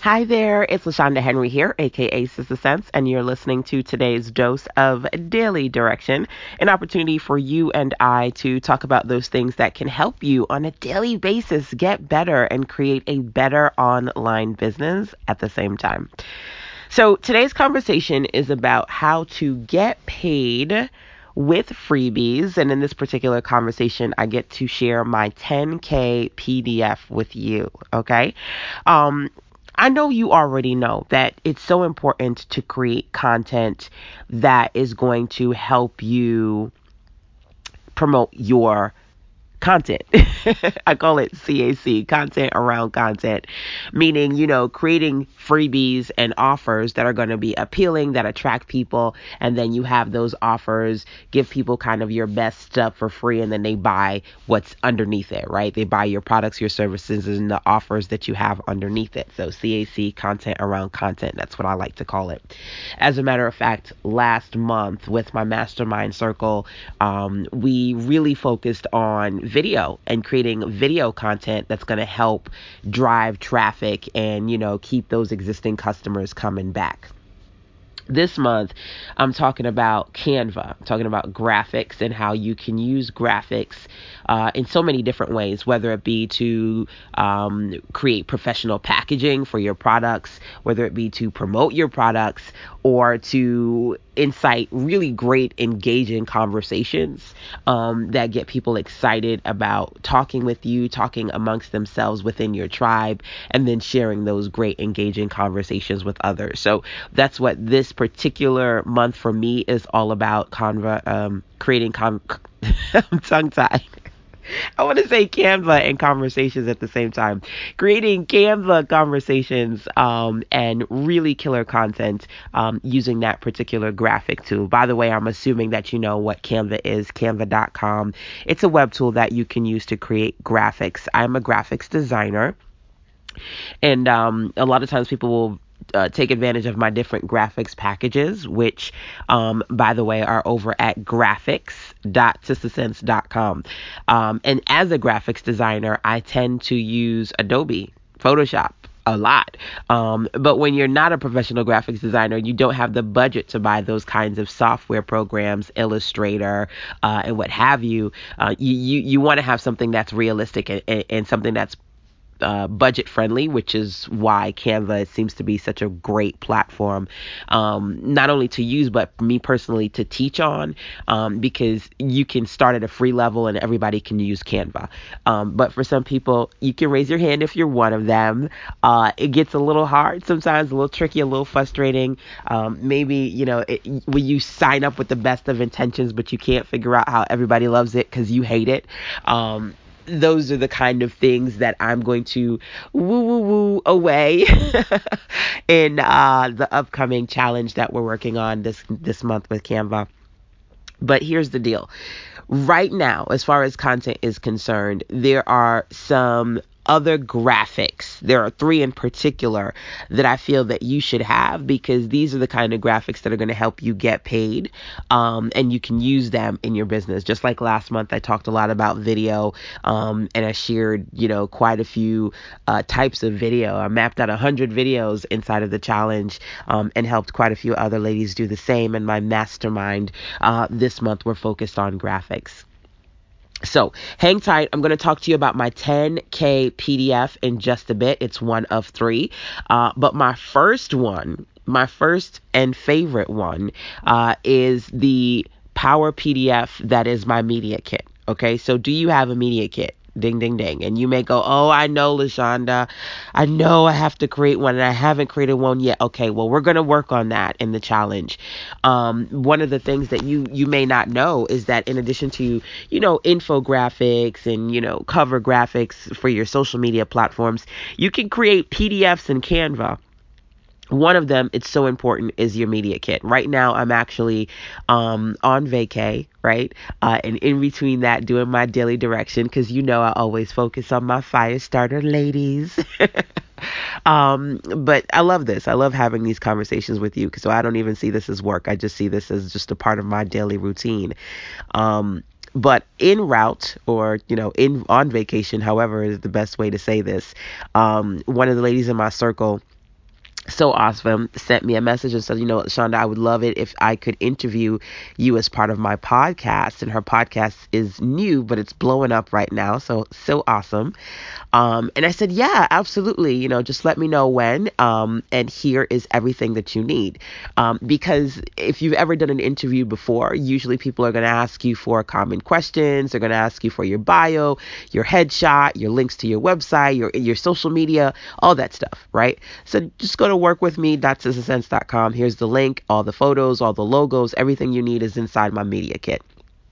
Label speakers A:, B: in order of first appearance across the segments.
A: Hi there, it's LaShonda Henry here, aka Sister Sense, and you're listening to today's dose of daily direction, an opportunity for you and I to talk about those things that can help you on a daily basis get better and create a better online business at the same time. So today's conversation is about how to get paid with freebies. And in this particular conversation, I get to share my 10K PDF with you. Okay. Um, I know you already know that it's so important to create content that is going to help you promote your content. I call it CAC, content around content, meaning, creating freebies and offers that are going to be appealing, that attract people. And then you have those offers, give people kind of your best stuff for free. And then they buy what's underneath it, right? They buy your products, your services, and the offers that you have underneath it. So CAC, content around content. That's what I like to call it. As a matter of fact, last month with my mastermind circle, we really focused on video and creating video content that's going to help drive traffic and, keep those existing customers coming back. This month, I'm talking about Canva. I'm talking about graphics and how you can use graphics in so many different ways, whether it be to create professional packaging for your products, whether it be to promote your products, or to incite really great, engaging conversations that get people excited about talking with you, talking amongst themselves within your tribe, and then sharing those great, engaging conversations with others. So that's what this particular month for me is all about. Creating I'm tongue-tied. I want to say Canva and conversations at the same time. Creating Canva conversations and really killer content using that particular graphic tool. By the way, I'm assuming that you know what Canva is, canva.com. It's a web tool that you can use to create graphics. I'm a graphics designer. And a lot of times people will take advantage of my different graphics packages, which, by the way, are over at graphics.sistersense.com. And as a graphics designer, I tend to use Adobe Photoshop a lot. But when you're not a professional graphics designer, you don't have the budget to buy those kinds of software programs, Illustrator, and what have you. You want to have something that's realistic and something that's budget friendly, which is why Canva seems to be such a great platform, not only to use, but me personally to teach on, because you can start at a free level and everybody can use Canva. But for some people, you can raise your hand if you're one of them. It gets a little hard sometimes, a little tricky, a little frustrating. Maybe, when you sign up with the best of intentions, but you can't figure out how everybody loves it because you hate it. Those are the kind of things that I'm going to woo away in the upcoming challenge that we're working on this month with Canva. But here's the deal. Right now, as far as content is concerned, there are some other graphics. There are three in particular that I feel that you should have, because these are the kind of graphics that are going to help you get paid, and you can use them in your business. Just like last month, I talked a lot about video, and I shared, quite a few types of video. I mapped out 100 videos inside of the challenge, and helped quite a few other ladies do the same in my mastermind. This month, we're focused on graphics. So hang tight. I'm going to talk to you about my 10K PDF in just a bit. It's one of three. But my first and favorite one, is the Power PDF that is my media kit. Okay, so do you have a media kit? Ding, ding, ding. And you may go, oh, I know, LaShonda. I know I have to create one and I haven't created one yet. Okay, well, we're going to work on that in the challenge. One of the things that you may not know is that in addition to, infographics and, cover graphics for your social media platforms, you can create PDFs in Canva. One of them, it's so important, is your media kit. Right now, I'm actually on vacay, right? And in between that, doing my daily direction, because I always focus on my fire starter ladies. But I love this. I love having these conversations with you, because so I don't even see this as work. I just see this as just a part of my daily routine. But en route, or on vacation, however is the best way to say this, one of the ladies in my circle so awesome, sent me a message and said, you know what, Shonda, I would love it if I could interview you as part of my podcast. And her podcast is new, but it's blowing up right now. So awesome. And I said, yeah, absolutely. Just let me know when. And here is everything that you need. Because if you've ever done an interview before, usually people are going to ask you for common questions. They're going to ask you for your bio, your headshot, your links to your website, your social media, all that stuff, right? So just go to workwithme.sistasense.com. Here's the link, all the photos, all the logos, everything you need is inside my media kit.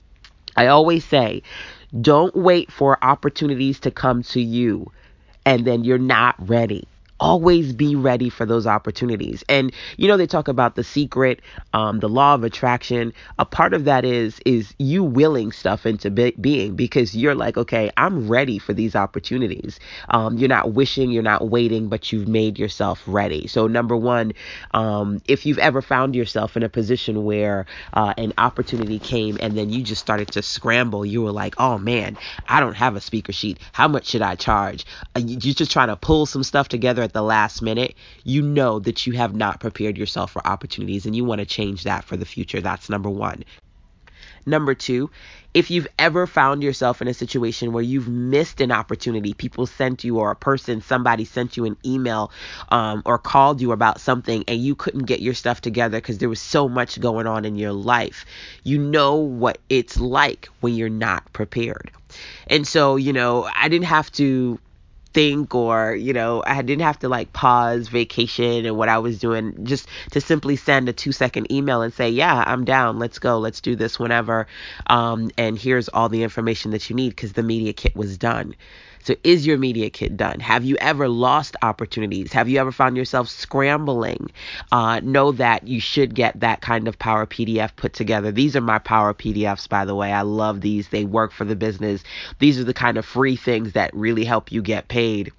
A: I always say, don't wait for opportunities to come to you and then you're not ready. Always be ready for those opportunities. And they talk about the secret, the law of attraction. A part of that is you willing stuff into being, because you're like, okay, I'm ready for these opportunities. You're not wishing, you're not waiting, but you've made yourself ready. So number one, if you've ever found yourself in a position where an opportunity came and then you just started to scramble, you were like, oh man, I don't have a speaker sheet. How much should I charge? You're just trying to pull some stuff together at the last minute. You know that you have not prepared yourself for opportunities and you want to change that for the future. That's number one. Number two, if you've ever found yourself in a situation where you've missed an opportunity, people sent you, or somebody sent you an email or called you about something and you couldn't get your stuff together because there was so much going on in your life, you know what it's like when you're not prepared. And so, I didn't have to think, or I didn't have to like pause vacation and what I was doing just to simply send a 2-second email and say, yeah, I'm down, let's go, let's do this whenever, and here's all the information that you need, because the media kit was done. So is your media kit done? Have you ever lost opportunities? Have you ever found yourself scrambling? Know that you should get that kind of Power PDF put together. These are my Power PDFs, by the way. I love these. They work for the business. These are the kind of free things that really help you get paid.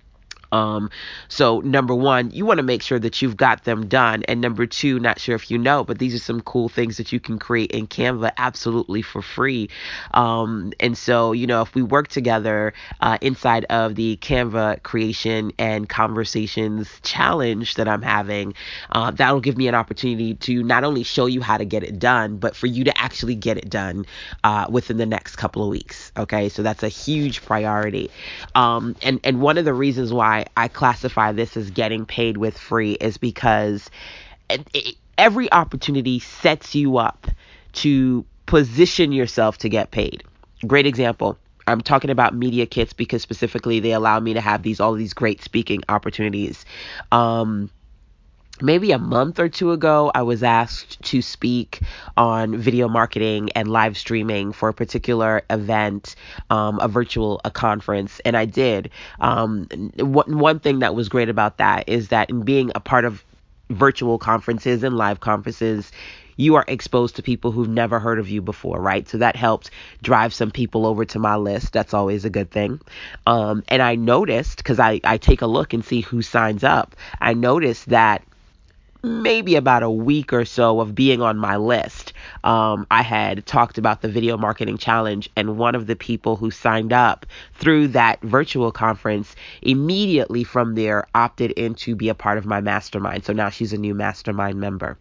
A: So number one, you want to make sure that you've got them done. And number two, not sure if you know, but these are some cool things that you can create in Canva absolutely for free. And so, if we work together inside of the Canva creation and conversations challenge that I'm having, that'll give me an opportunity to not only show you how to get it done, but for you to actually get it done within the next couple of weeks. Okay, so that's a huge priority. And one of the reasons why I classify this as getting paid with free is because every opportunity sets you up to position yourself to get paid. Great example. I'm talking about media kits because specifically they allow me to have all these great speaking opportunities. Maybe a month or two ago, I was asked to speak on video marketing and live streaming for a particular event, a conference, and I did. One thing that was great about that is that in being a part of virtual conferences and live conferences, you are exposed to people who've never heard of you before, right? So that helped drive some people over to my list. That's always a good thing. And I noticed, because I take a look and see who signs up, I noticed that maybe about a week or so of being on my list, I had talked about the video marketing challenge, and one of the people who signed up through that virtual conference immediately from there opted in to be a part of my mastermind. So now she's a new mastermind member.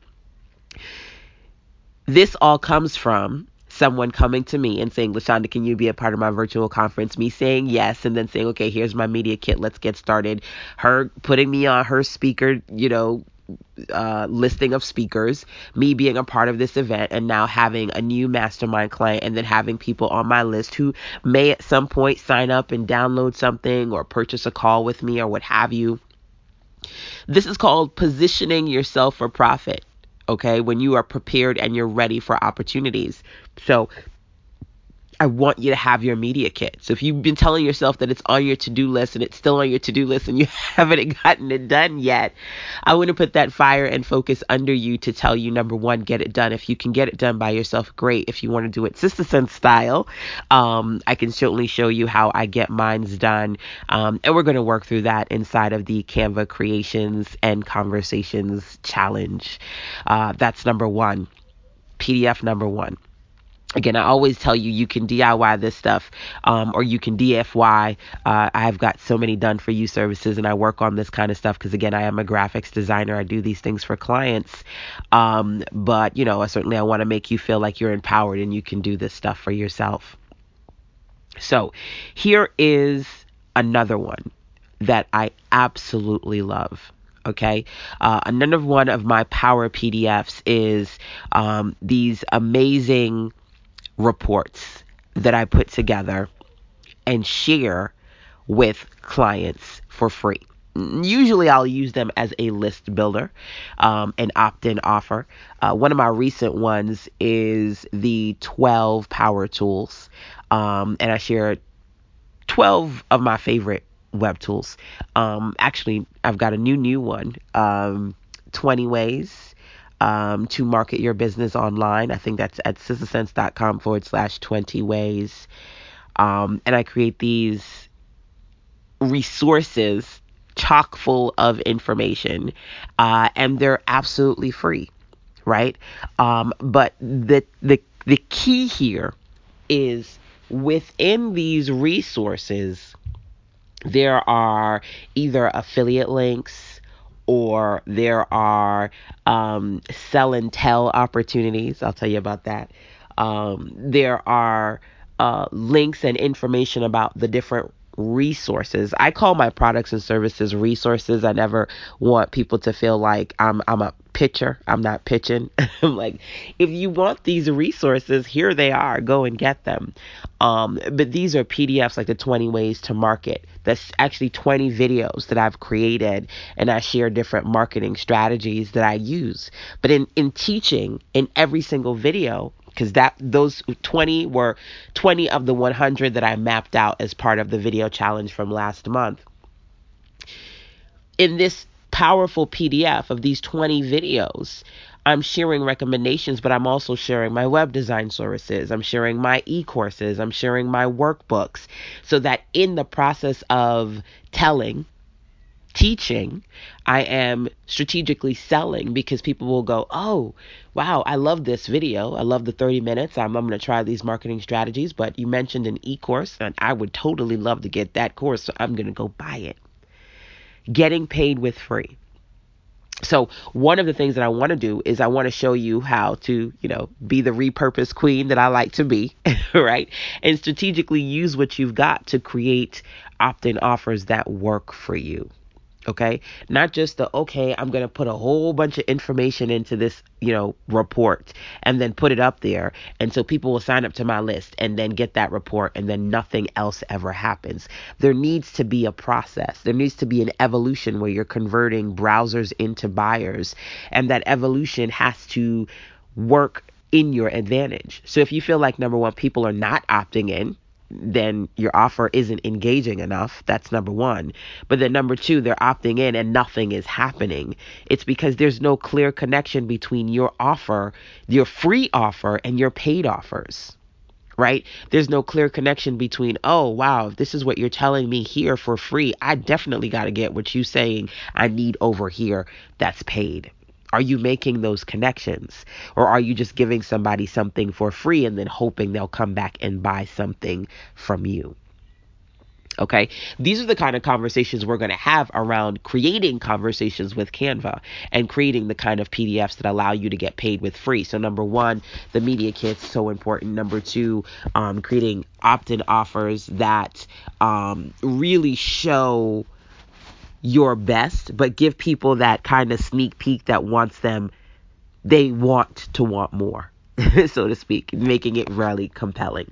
A: This all comes from someone coming to me and saying, LaShonda, can you be a part of my virtual conference? Me saying yes, and then saying, okay, here's my media kit, let's get started. Her putting me on her speaker, listing of speakers, me being a part of this event, and now having a new mastermind client, and then having people on my list who may at some point sign up and download something or purchase a call with me or what have you. This is called positioning yourself for profit. Okay, when you are prepared and you're ready for opportunities. So I want you to have your media kit. So if you've been telling yourself that it's on your to-do list and it's still on your to-do list and you haven't gotten it done yet, I want to put that fire and focus under you to tell you, number one, get it done. If you can get it done by yourself, great. If you want to do it Sister Sense style, I can certainly show you how I get mine's done. And we're going to work through that inside of the Canva Creations and Conversations Challenge. That's number one. PDF number one. Again, I always tell you, you can DIY this stuff, or you can DFY. I've got so many done for you services, and I work on this kind of stuff because, again, I am a graphics designer. I do these things for clients. But, certainly I want to make you feel like you're empowered and you can do this stuff for yourself. So here is another one that I absolutely love. Okay. Another one of my power PDFs is these amazing reports that I put together and share with clients for free. Usually I'll use them as a list builder, an opt-in offer. One of my recent ones is the 12 power tools. And I share 12 of my favorite web tools. Actually, I've got a new one, 20 ways to market your business online. I think that's at sistasense.com/20 ways. And I create these resources chock full of information, and they're absolutely free, right? But the key here is within these resources, there are either affiliate links or there are sell and tell opportunities. I'll tell you about that. There are links and information about the different resources. I call my products and services resources. I never want people to feel like I'm a pitcher. I'm not pitching. I'm like, if you want these resources, here they are. Go and get them. But these are PDFs, like the 20 ways to market. That's actually 20 videos that I've created, and I share different marketing strategies that I use. But in teaching, in every single video, because those 20 were 20 of the 100 that I mapped out as part of the video challenge from last month. In this powerful PDF of these 20 videos, I'm sharing recommendations, but I'm also sharing my web design services. I'm sharing my e-courses. I'm sharing my workbooks, so that in the process of teaching, I am strategically selling, because people will go, oh, wow, I love this video. I love the 30 minutes. I'm going to try these marketing strategies, but you mentioned an e-course and I would totally love to get that course. So I'm going to go buy it. Getting paid with free. So one of the things that I want to do is I want to show you how to, be the repurposed queen that I like to be, right? And strategically use what you've got to create opt-in offers that work for you. Okay. Not just I'm going to put a whole bunch of information into this, report and then put it up there. And so people will sign up to my list and then get that report, and then nothing else ever happens. There needs to be a process. There needs to be an evolution where you're converting browsers into buyers, and that evolution has to work in your advantage. So if you feel like, number one, people are not opting in, then your offer isn't engaging enough. That's number one. But then number two, they're opting in and nothing is happening. It's because there's no clear connection between your offer, your free offer, and your paid offers. Right? There's no clear connection between, oh, wow, if this is what you're telling me here for free, I definitely got to get what you're saying I need over here that's paid. Are you making those connections? Or are you just giving somebody something for free and then hoping they'll come back and buy something from you? Okay, these are the kind of conversations we're going to have around creating conversations with Canva and creating the kind of PDFs that allow you to get paid with free. So number one, the media kit's so important. Number two, creating opt-in offers that really show your best, but give people that kind of sneak peek that they want to want more, so to speak, making it really compelling.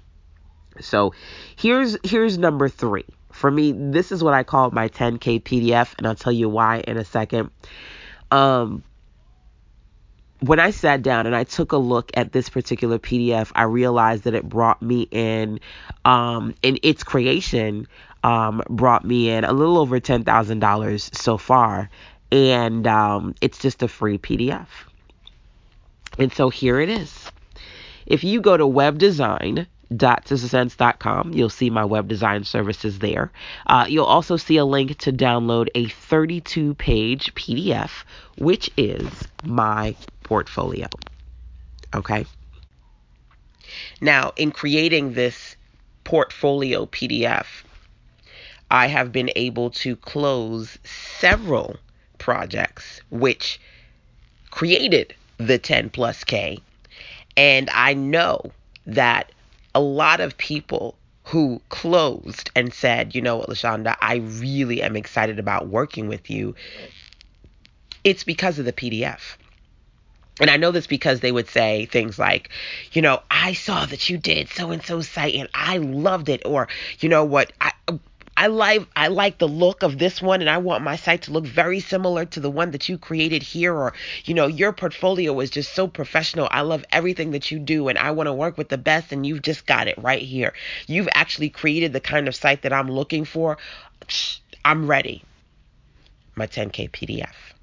A: So here's number 3. For me, this is what I call my 10K PDF, and I'll tell you why in a second. When I sat down and I took a look at this particular PDF, I realized that it brought me in its creation, brought me in a little over $10,000 so far. And it's just a free PDF. And so here it is. If you go to webdesign.sistasense.com, you'll see my web design services there. You'll also see a link to download a 32-page PDF, which is my portfolio. Okay. Now, in creating this portfolio PDF, I have been able to close several projects which created the 10 plus K. And I know that a lot of people who closed and said, you know what, LaShonda, I really am excited about working with you, it's because of the PDF. And I know this because they would say things like, I saw that you did so and so site and I loved it. Or, you know what, I like the look of this one and I want my site to look very similar to the one that you created here. Or, your portfolio is just so professional. I love everything that you do and I want to work with the best and you've just got it right here. You've actually created the kind of site that I'm looking for. I'm ready. My 10K PDF.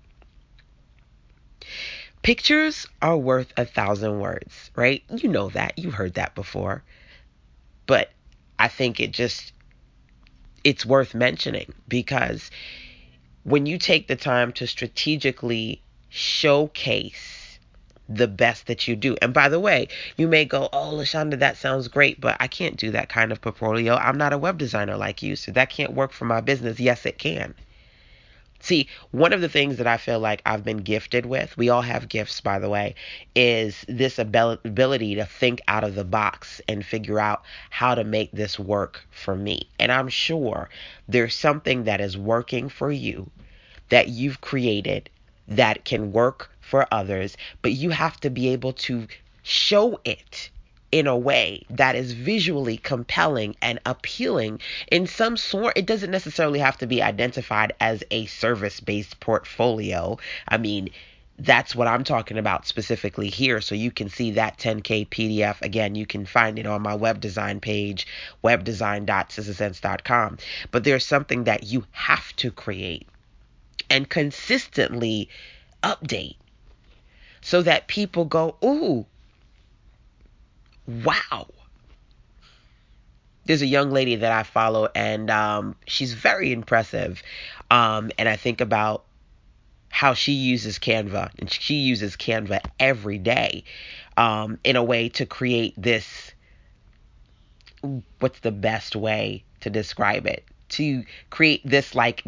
A: Pictures are worth 1,000 words, right? You know that. You've heard that before. But I think it's worth mentioning because when you take the time to strategically showcase the best that you do. And by the way, you may go, oh, LaShonda, that sounds great, but I can't do that kind of portfolio. I'm not a web designer like you, so that can't work for my business. Yes, it can. See, one of the things that I feel like I've been gifted with, we all have gifts, by the way, is this ability to think out of the box and figure out how to make this work for me. And I'm sure there's something that is working for you that you've created that can work for others, but you have to be able to show it in a way that is visually compelling and appealing in some sort. It doesn't necessarily have to be identified as a service-based portfolio. I mean, that's what I'm talking about specifically here. So you can see that 10K PDF. Again, you can find it on my web design page, webdesign.sistasense.com. But there's something that you have to create and consistently update so that people go, ooh, wow. There's a young lady that I follow and she's very impressive. And I think about how she uses Canva, and she uses Canva every day in a way to create this. What's the best way to describe it? To create this, like,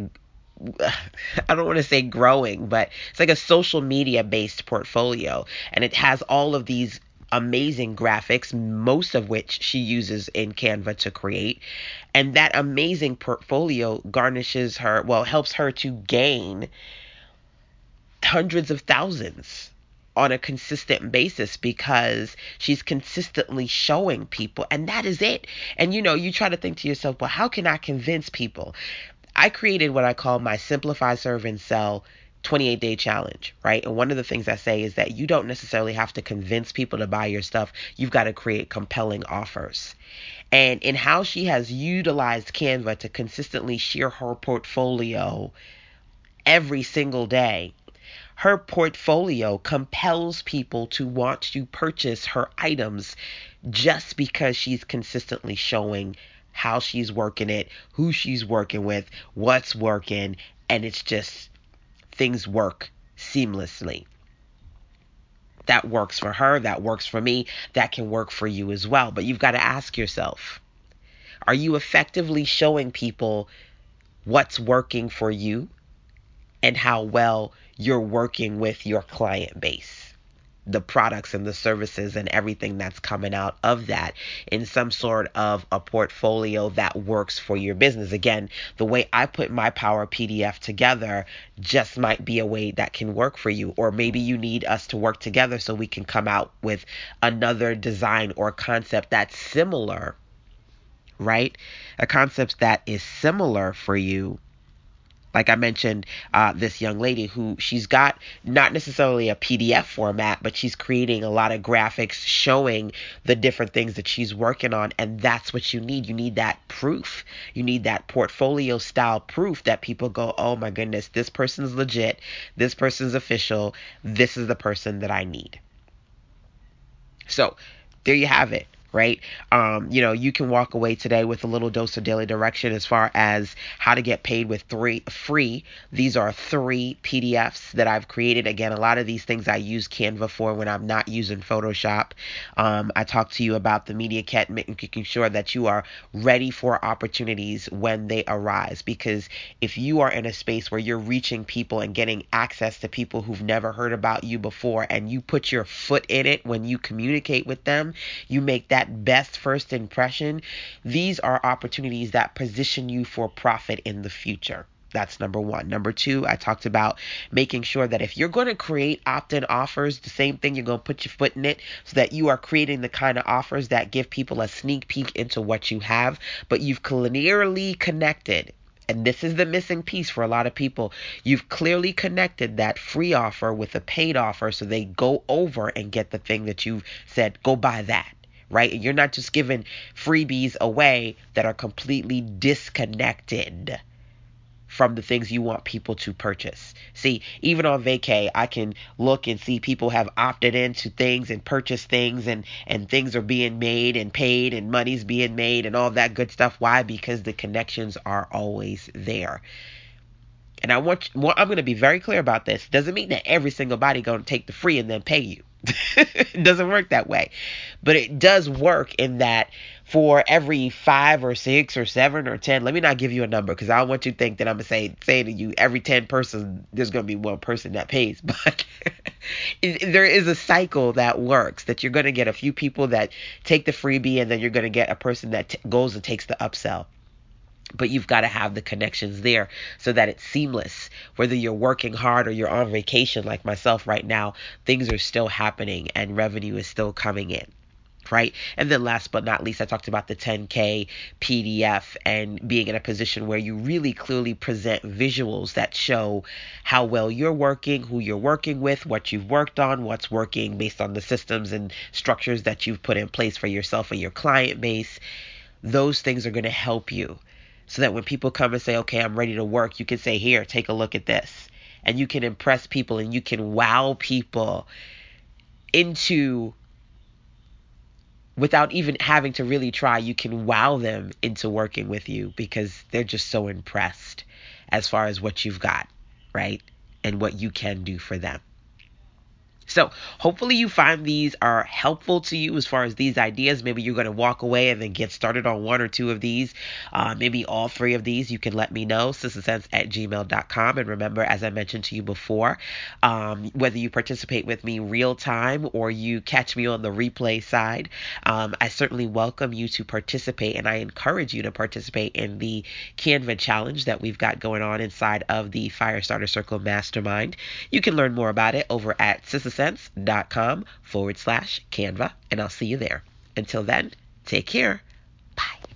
A: I don't want to say growing, but it's like a social media based portfolio. And it has all of these amazing graphics, most of which she uses in Canva to create. And that amazing portfolio garnishes her, well, helps her to gain hundreds of thousands on a consistent basis because she's consistently showing people, and that is it. And you try to think to yourself, well, how can I convince people? I created what I call my Simplify, Serve, and Sell 28-day challenge, right? And one of the things I say is that you don't necessarily have to convince people to buy your stuff. You've got to create compelling offers. And in how she has utilized Canva to consistently share her portfolio every single day, her portfolio compels people to want to purchase her items just because she's consistently showing how she's working it, who she's working with, what's working, and it's just things work seamlessly. That works for her, that works for me, that can work for you as well. But you've got to ask yourself, are you effectively showing people what's working for you and how well you're working with your client base, the products and the services and everything that's coming out of that in some sort of a portfolio that works for your business? Again, the way I put my Power PDF together just might be a way that can work for you. Or maybe you need us to work together so we can come out with another design or concept that's similar, right? A concept that is similar for you. Like I mentioned, this young lady who she's got not necessarily a PDF format, but she's creating a lot of graphics showing the different things that she's working on. And that's what you need. You need that proof. You need that portfolio style proof that people go, oh my goodness, this person's legit. This person's official. This is the person that I need. So there you have it. right? You can walk away today with a little dose of daily direction as far as how to get paid with three free. These are 3 PDFs that I've created. Again, a lot of these things I use Canva for when I'm not using Photoshop. I talked to you about the Media Kit, making sure that you are ready for opportunities when they arise. Because if you are in a space where you're reaching people and getting access to people who've never heard about you before, and you put your foot in it when you communicate with them, you make that best first impression. These are opportunities that position you for profit in the future. That's number one. Number two, I talked about making sure that if you're going to create opt-in offers, the same thing, you're going to put your foot in it so that you are creating the kind of offers that give people a sneak peek into what you have, but you've clearly connected. And this is the missing piece for a lot of people. You've clearly connected that free offer with a paid offer so they go over and get the thing that you've said, go buy that. Right? You're not just giving freebies away that are completely disconnected from the things you want people to purchase. See, even on vacay, I can look and see people have opted into things and purchased things, and things are being made and paid and money's being made and all that good stuff. Why? Because the connections are always there. And I'm going to be very clear about this. Doesn't mean that every single body going to take the free and then pay you. It doesn't work that way. But it does work in that for every 5 or 6 or 7 or 10, let me not give you a number because I don't want you to think that I'm going to say to you, every 10 person, there's going to be one person that pays. But there is a cycle that works, that you're going to get a few people that take the freebie, and then you're going to get a person that goes and takes the upsell. But you've got to have the connections there so that it's seamless. Whether you're working hard or you're on vacation like myself right now, things are still happening and revenue is still coming in. Right? And then last but not least, I talked about the 10K PDF and being in a position where you really clearly present visuals that show how well you're working, who you're working with, what you've worked on, what's working based on the systems and structures that you've put in place for yourself and your client base. Those things are going to help you so that when people come and say, okay, I'm ready to work, you can say, here, take a look at this. And you can impress people and you can wow people into, without even having to really try, you can wow them into working with you because they're just so impressed as far as what you've got, right? And what you can do for them. So hopefully you find these are helpful to you as far as these ideas. Maybe you're going to walk away and then get started on 1 or 2 of these, maybe all 3 of these. You can let me know, sistasense@gmail.com. And remember, as I mentioned to you before, whether you participate with me real time or you catch me on the replay side, I certainly welcome you to participate, and I encourage you to participate in the Canva challenge that we've got going on inside of the Firestarter Circle Mastermind. You can learn more about it over at sistasense.com/Canva, and I'll see you there. Until then, take care. Bye.